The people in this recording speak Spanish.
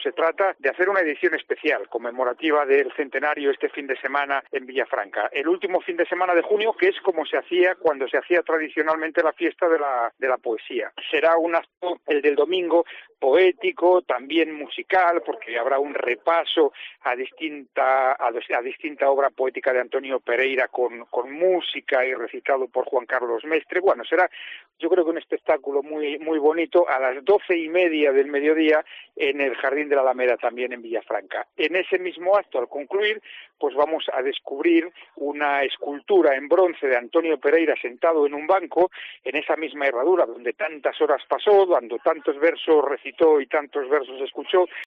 Se trata de hacer una edición especial conmemorativa del centenario este fin de semana en Villafranca. El último fin de semana de junio, que es como se hacía cuando se hacía tradicionalmente la fiesta de la poesía. Será un acto, el del domingo, poético, también musical, porque habrá un repaso a distinta obra poética de Antonio Pereira con música y recitado por Juan Carlos Mestre. Bueno, será, yo creo que un espectáculo muy bonito a las 12:30 del mediodía en el Jardín de la Alameda, también en Villafranca. En ese mismo acto, al concluir, pues vamos a descubrir una escultura en bronce de Antonio Pereira sentado en un banco, en esa misma herradura donde tantas horas pasó, cuando tantos versos recitó y tantos versos escuchó,